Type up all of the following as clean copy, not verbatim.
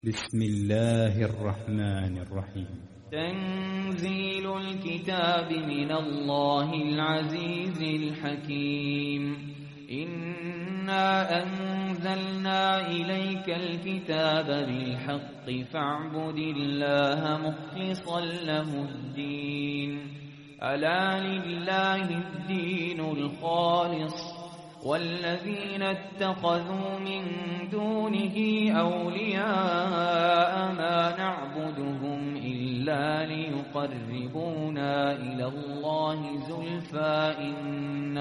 بسم الله الرحمن الرحيم. تنزيل الكتاب من الله العزيز الحكيم. إنا أنزلنا إليك الكتاب بالحق فاعبد الله مخلصا له الدين. ألا لله الدين الخالص والذين اتخذوا من دونه أولياء ما نعبدهم إلا ليقربونا إلى الله زلفى إن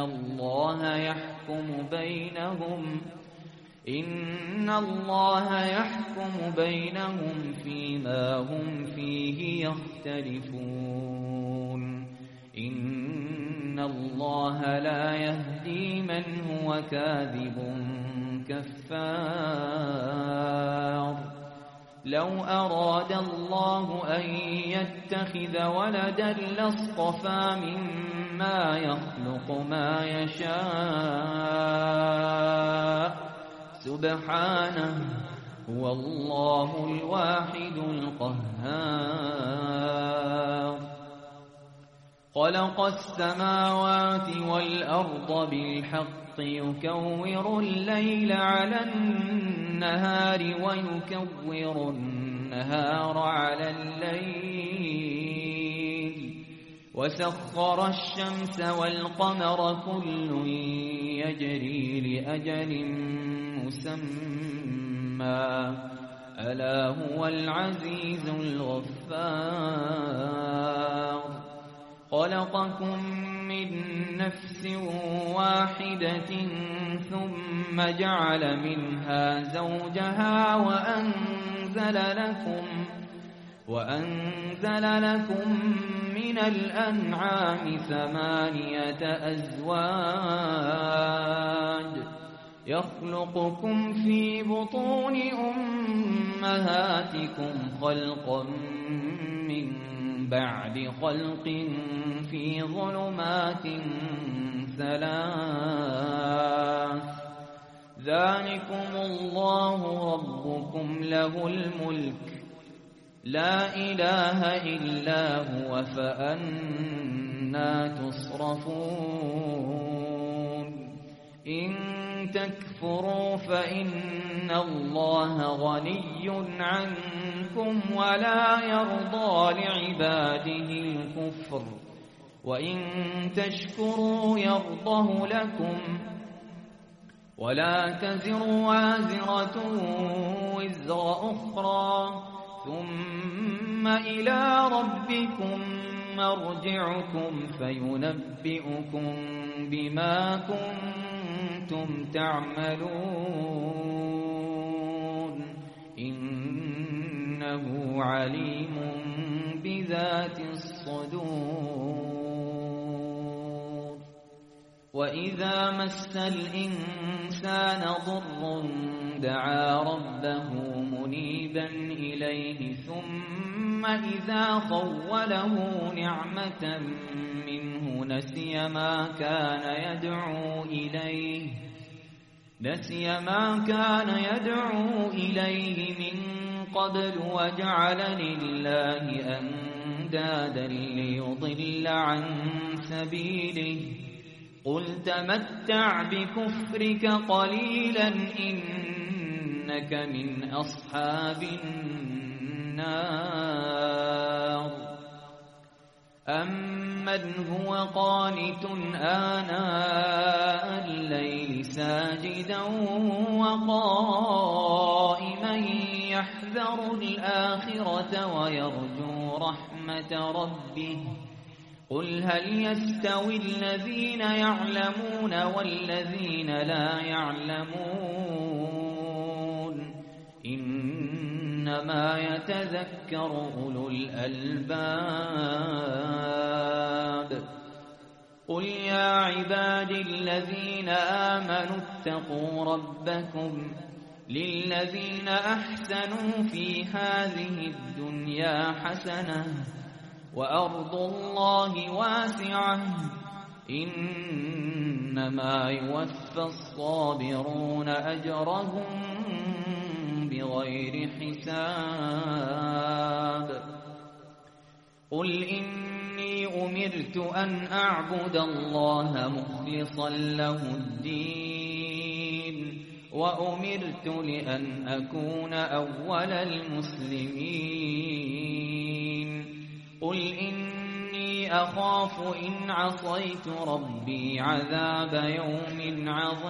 الله يحكم بينهم فيما هم فيه يختلفون. إن الله لا يهدي من هو كاذب كفار. لو أراد الله أن يتخذ ولدا لاصطفى مما يخلق ما يشاء سبحانه هو الله الواحد القهار. خلق السماوات والأرض بالحق يكور الليل على النهار ويكور النهار على الليل وسخر الشمس والقمر كل يجري لأجل مسمى ألا هو العزيز الغفار. خلقكم من نفس واحدة ثم جعل منها زوجها وأنزل لكم من الأنعام 8 أزواج يخلقكم في بطون أمهاتكم خلقا من بعد خلق في ظلمات 3 ذلكم الله ربكم له الملك لا إله إلا هو فأنى تصرفون. إن تكفروا فإن الله غني عنكم ولا يرضى لعباده الكفر وإن تشكروا يرضه لكم ولا تزر وازرة وزر أخرى ثم إلى ربكم مرجعكم فينبئكم بما كنتم تعملون إنه عليم بذات الصدور. وإذا مس الإنسان ضر دعا ربه منيبا إليه ثم إذا خوله نعمة منه نسي ما كان يدعو إليه من قبل وجعل لله أندادا ليضل عن سبيله. قل تمتع بكفرك قليلا إنك من أصحاب النار. أمن هو قانت آناء الليل ساجدا وقائما يحذر الآخرة ويرجو رحمة ربه. قل هل يستوي الذين يعلمون والذين لا يعلمون إنما يتذكر أولو الألباب. قل يا عبادي الذين آمنوا اتقوا ربكم للذين أحسنوا في هذه الدنيا حسنة وأرض الله واسعة إنما يوفى الصابرون أجرهم بغير حساب قل إني أمرت أن أعبد الله مخلصا له الدين وأمرت لأن أكون أول المسلمين قل إني أخاف إن عصيت ربي عذاب يوم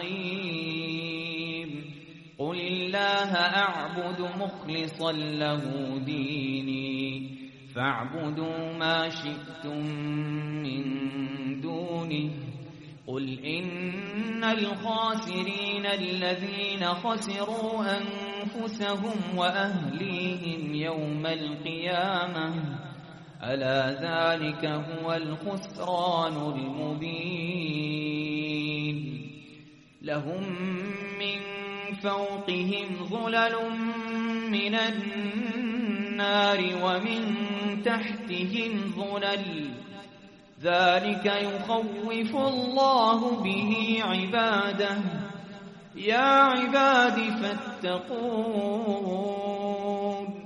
عظيم قل الله أعبد مخلصا له ديني فاعبدوا ما شئتم من دونه قل إن الخاسرين الذين خسروا أنفسهم وأهليهم يوم القيامة ألا ذلك هو الخسران المبين لهم من فوقهم ظلل من النار ومن تحتهم ظلل ذلك يخوف الله به عباده يا عباد فاتقون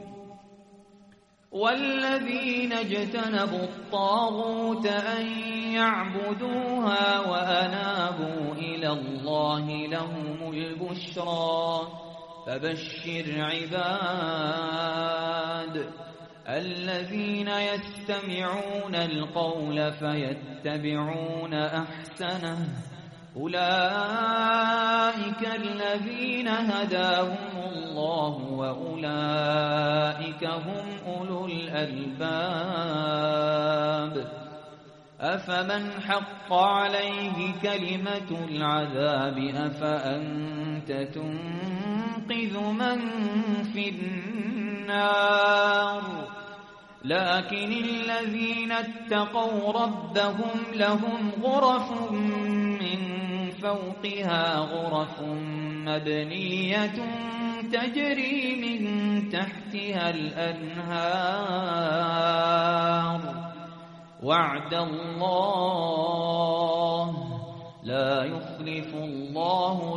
والذين اجتنبوا الطاغوت أن يعبدوها وأنابوا إلى الله لهم البشرى فبشر عباد الذين يستمعون القول فيتبعون أحسنه أولئك الذين هداهم الله وأولئك هم أولو الألباب أفمن حق عليه كلمة العذاب أفأنت تنقذ من في النار لكن الذين اتقوا ربهم لهم غرف من فوقها غرف مبنية تجري من تحتها الأنهار وعد الله لا يخلف الله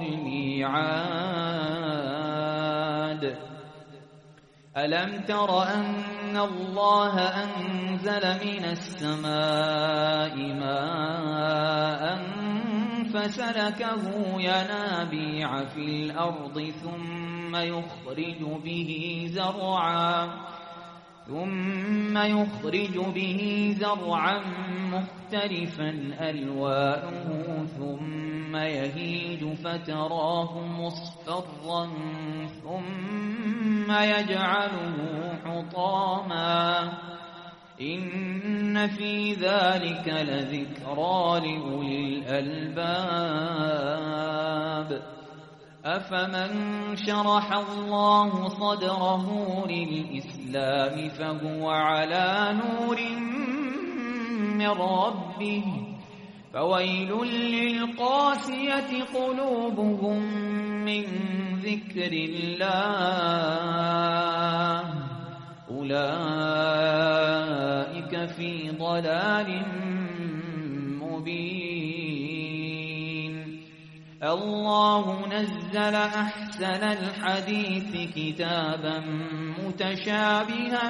الميعاد ألم تر أن الله أنزل من السماء ماء فسلكه ينابيع في الأرض ثم يخرج به زرعا مختلفا ألوانه ثم يهيج فتراه مصفرا ثم يجعله حطاما إن في ذلك لذكرى لأولي الألباب أفمن شرح الله صدره للإسلام فهو على نور من ربه فويل للقاسية قلوبهم من ذكر الله أولئك في ضلال مبين الله نزل أحسن الحديث كتابا متشابها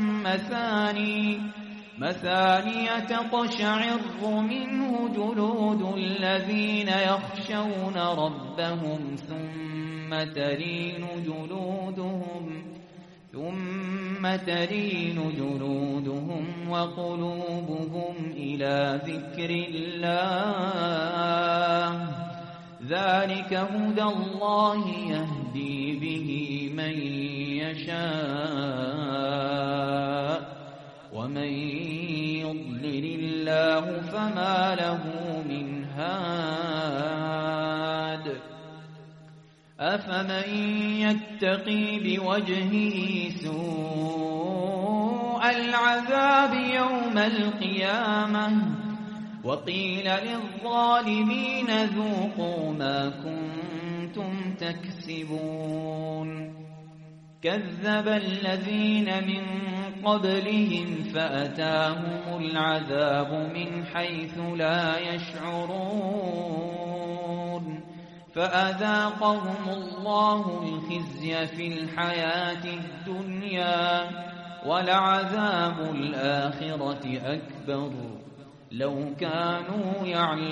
مثانية تقشعر منه جلود الذين يخشون ربهم ثم تلين جلودهم وقلوبهم إلى ذكر الله ذلك هدى الله يهدي به من يشاء ومن يضلل الله فما له من هاد أفمن يتقي بوجهه سوء العذاب يوم القيامة وقيل للظالمين ذوقوا ما كنتم تكسبون كذب الذين من قبلهم فأتاهم العذاب من حيث لا يشعرون فأذاقهم الله الخزي في الحياة الدنيا ولعذاب الآخرة أكبر لو كانوا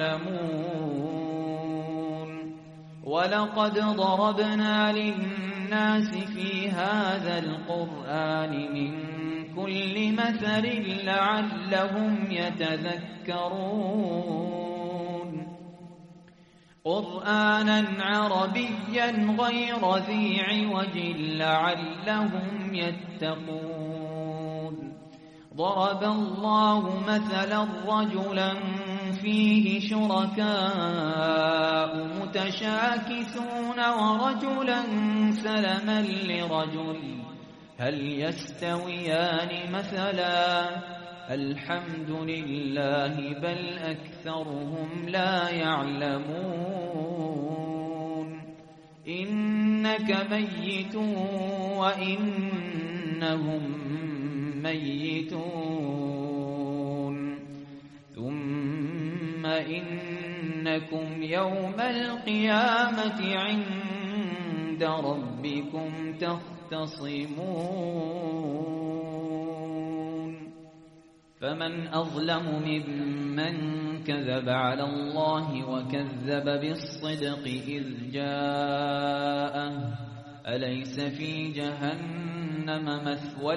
يعلمون ولقد ضربنا للناس في هذا القرآن من كل مثل لعلهم يتذكرون قرآنا عربيا غير ذي عوج لعلهم يتقون ضرب الله مثلا رجلا فيه شركاء متشاكسون ورجلا سلما لرجل هل يستويان مثلا الحمد لله بل أكثرهم لا يعلمون إنك ميت وإنهم ميتون ثم إنكم يوم القيامة عند ربكم تختصمون فمن أظلم ممن كذب على الله وكذب بالصدق إذ جاءه أليس في جهنم مثوى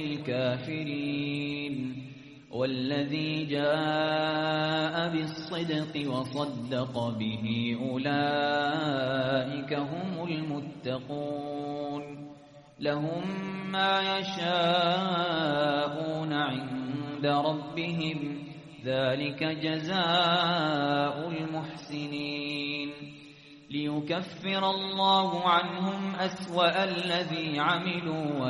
للكافرين والذي جاء بالصدق وصدق به أولئك هم المتقون لهم ما يشاءون عند ربهم ذلك جزاء المحسنين ليكفر الله عنهم أسوأ الذي عملوا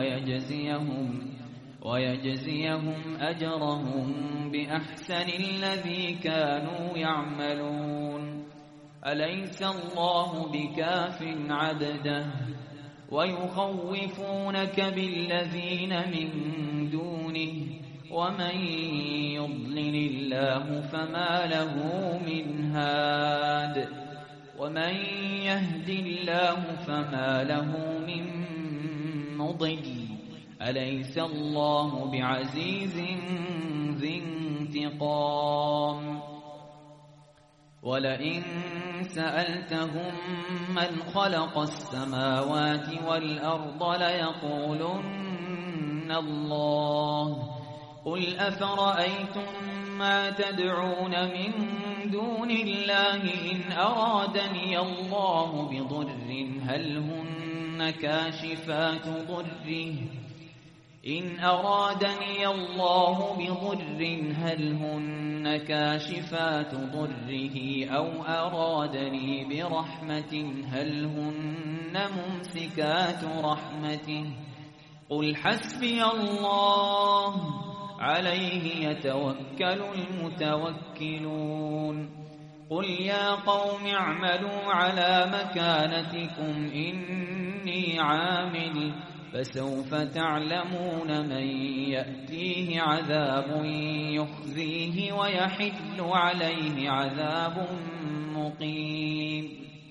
ويجزيهم أجرهم بأحسن الذي كانوا يعملون أليس الله بكاف عبده ويخوفونك بالذين من دونه ومن يضلل الله فما له من هاد ومن يهد الله فما له من مضل أليس الله بعزيز ذي انتقام ولئن سألتهم من خلق السماوات والأرض ليقولن الله قل أفرأيتم ما تدعون من دون الله إن أرادني الله بضر هل هن كاشفات ضره إن أرادني الله بضر هل هن كاشفات ضره أو أرادني برحمة هل هن ممسكات رحمته قل حسبي الله عليه يتوكل المتوكلون قل يا قوم اعملوا على مكانتكم إني عامل فسوف تعلمون من يأتيه عذاب يخزيه ويحل عليه عذاب مقيم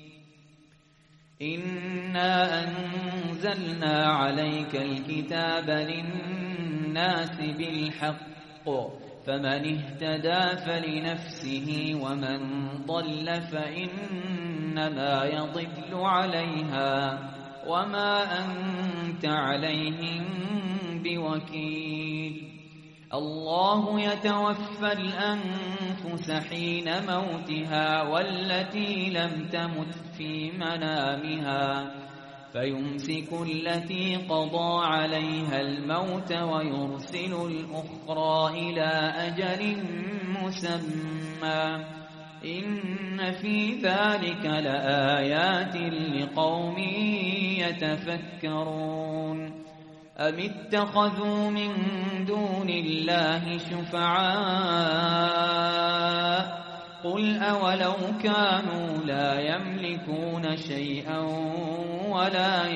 إنا أنزلنا عليك الكتاب للناس بالحق فمن اهتدى فلنفسه ومن ضل فإنما يضل عليها وما أنت عليهم بوكيل الله يتوفى الأنفس حين موتها والتي لم تمت في منامها فيمسك التي قضى عليها الموت ويرسل الأخرى إلى أجل مسمى إن في ذلك لآيات لقوم يتفكرون أم اتخذوا من دون الله شفعاء قل أولو كانوا لا يملكون شيئا ولا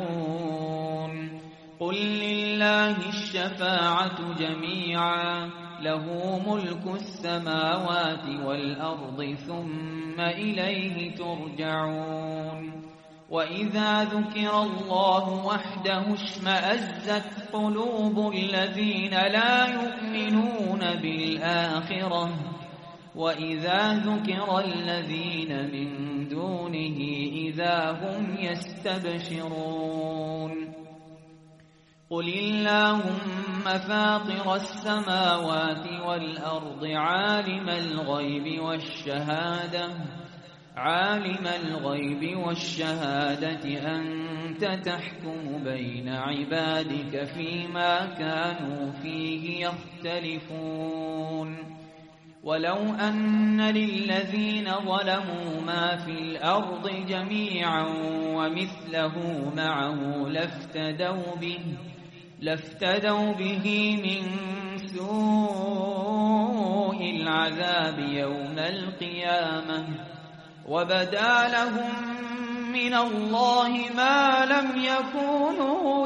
يعقلون قل لله الشفاعة جميعا له ملك السماوات والأرض ثم إليه ترجعون وإذا ذكر الله وحده اشمأزت قلوب الذين لا يؤمنون بالآخرة وإذا ذكر الذين من دونه إذا هم يستبشرون قل اللهم فاطر السماوات والأرض عالم الغيب والشهادة أنت تحكم بين عبادك فيما كانوا فيه يختلفون ولو أن للذين ظلموا ما في الأرض جميعا ومثله معه لافتدوا به من سوء العذاب يوم القيامة وبدا لهم من الله ما لم يكونوا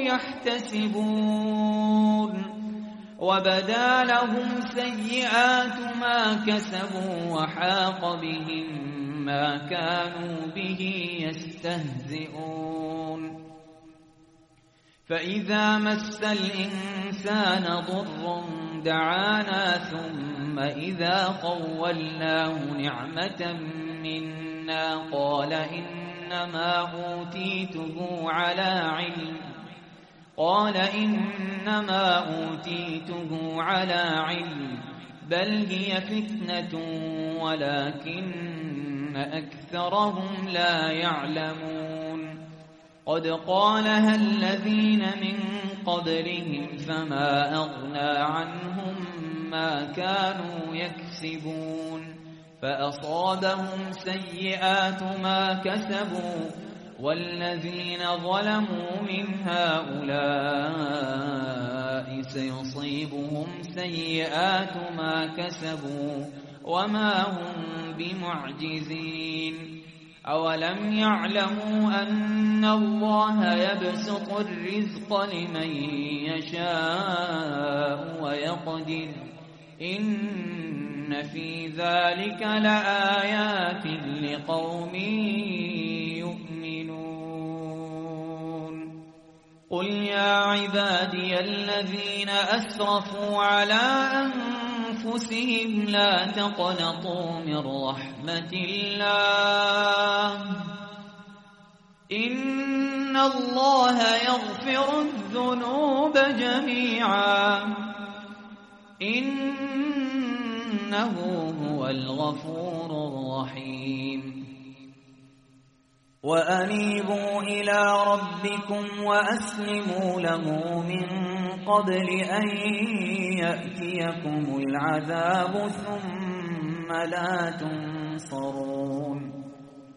يحتسبون وبدا لهم سيئات ما كسبوا وحاق بهم ما كانوا به يستهزئون فإذا مس الإنسان ضر دعانا ثم إذا خولناه نعمة منا قال إنما أوتيته على علم بل هي فتنة ولكن أكثرهم لا يعلمون قد قالها الذين من قبلهم فما أغنى عنهم ما كانوا يكسبون فأصابهم سيئات ما كسبوا والذين ظلموا من هؤلاء سيصيبهم سيئات ما كسبوا وما هم بمعجزين أولم يعلموا أن الله يبسط الرزق لمن يشاء ويقدر إن في ذلك لآيات لقوم يؤمنون قل يا عبادي الذين أسرفوا على أنفسهم لا تقنطوا من رحمة الله إن الله يغفر الذنوب جميعا إنه هو الغفور الرحيم وأنيبوا إلى ربكم وأسلموا له من قبل أن يأتيكم العذاب ثم لا تنصرون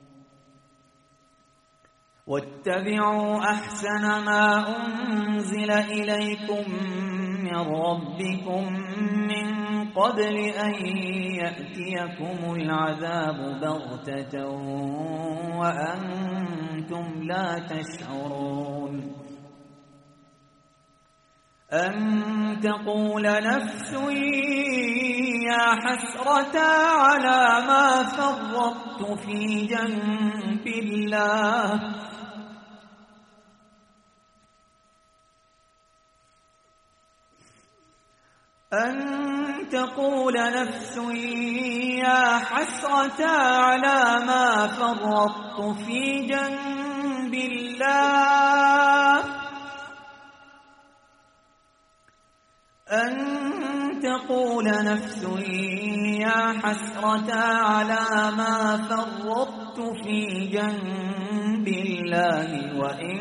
واتبعوا أحسن ما أنزل إليكم من ربكم من قبل أن يأتيكم العذاب بغتة وأنتم لا تشعرون أن تقول نفس يا حسرة على ما فرطت في جنب الله أن تقول نفس يا حسرة على ما فرطت في جنب الله أن تقول نفس يا حسرة على ما فرطت في جنب الله وإن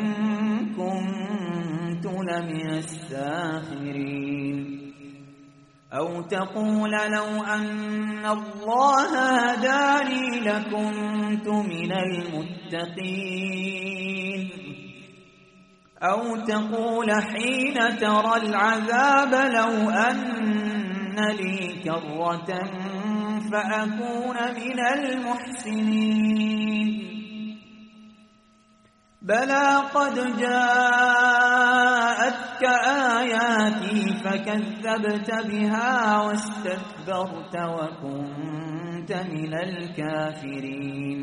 كنت لمن الساخرين أو تقول لو أن الله هداني لكنت من المتقين أو تقول حين ترى العذاب لو أن لي كرة فأكون من المحسنين بلى قد جاءتك آياتي فكذبت بها واستكبرت وكنت من الكافرين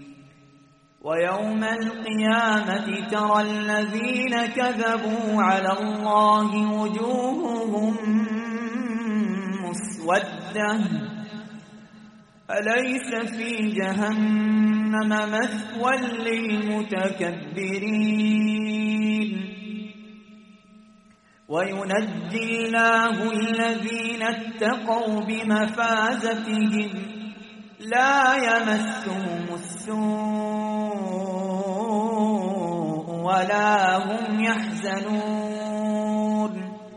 ويوم القيامة ترى الذين كذبوا على الله وجوههم مسودة أليس في جهنم مثوى للمتكبرين وينجي الله الذين اتقوا بمفازتهم لا يمسهم السوء ولا هم يحزنون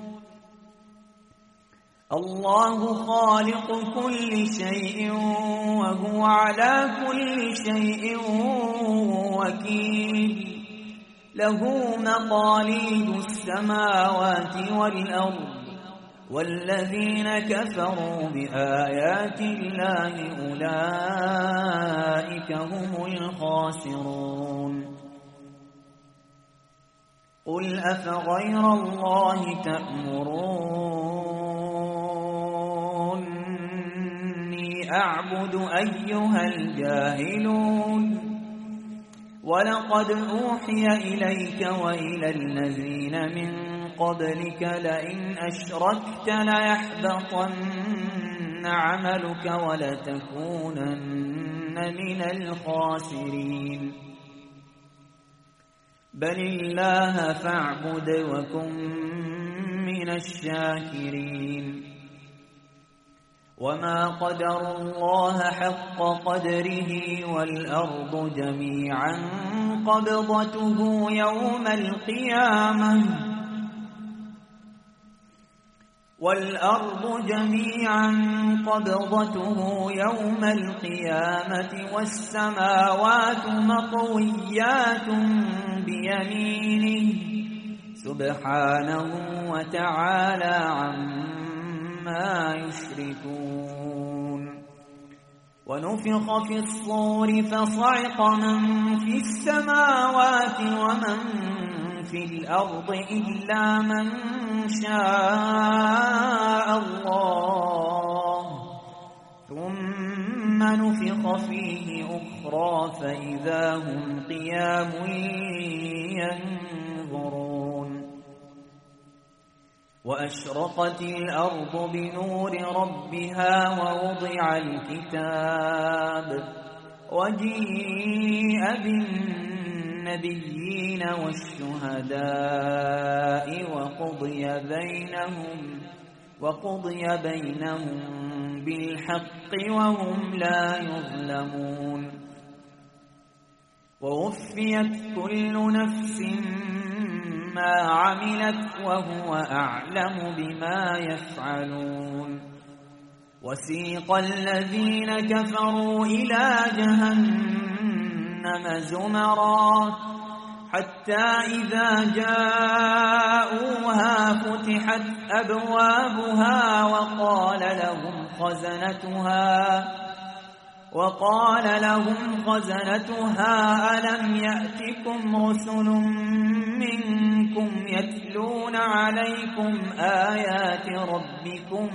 الله خالق كل شيء وهو على كل شيء وكيل له مقاليد السماوات والأرض والذين كفروا بآيات الله أولئك هم الخاسرون قل أفغير الله تأمروني أعبد أيها الجاهلون ولقد أوحي إليك وإلى الذين من قبلك لئن أشركت ليحبطن عملك ولتكونن من الخاسرين بل الله فاعبد وكن من الشاكرين وما قدروا الله حق قدره والأرض جميعا قبضته يوم القيامة والسماوات مطويات بيمينه سبحانه وتعالى عما يشركون ونفخ في الصور فصعق من في السماوات ومن في الأرض إلا من شاء الله ثم نفخ فيه أخرى فإذا هم قيام ينظرون وأشرقت الأرض بنور ربها ووضع الكتاب وجيء بالنبيين والشهداء وقضي بينهم بالحق وهم لا يظلمون ووفيت كل نفس ما عملت وهو أعلم بما يفعلون وسيق الذين كفروا إلى جهنم زمرا حتى إذا جاءوها فتحت أبوابها وقال لهم خزنتها ألم يأتكم رسل منكم يتلون عليكم آيات ربكم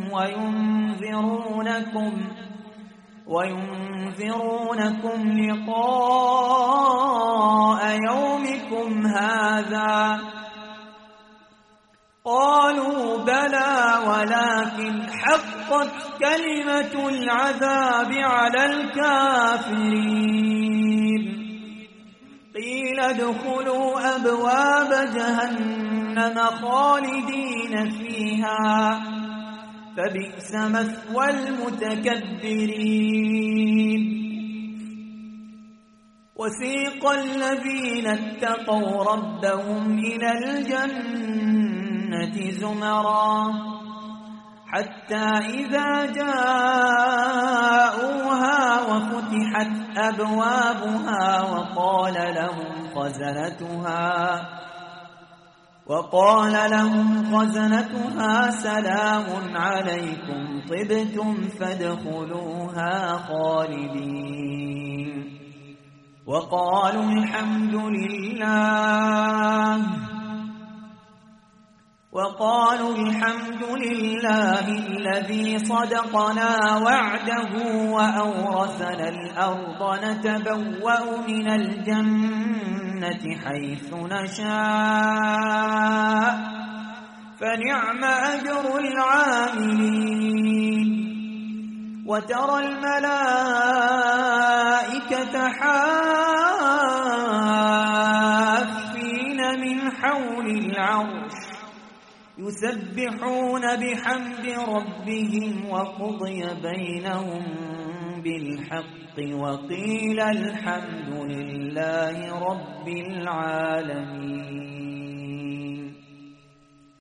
وينذرونكم لقاء يومكم هذا قالوا بلى ولكن حقت كلمة العذاب على الكافرين قيل ادخلوا أبواب جهنم خالدين فيها فبئس مثوى المتكبرين وسيق الذين اتقوا ربهم إلى الجنة زمرا حتى إذا جاءوها وفتحت أبوابها وقال لهم خزنتها سلام عليكم طبتم فادخلوها خالدين وقالوا الحمد لله الذي صدقنا وعده وأورثنا الأرض نتبوأ من الجنة حيث نشاء فنعم أجر العاملين وترى الملائكة حافين من حول العرش يسبحون بحمد ربهم وقضي بينهم بالحق وقيل الحمد لله رب العالمين.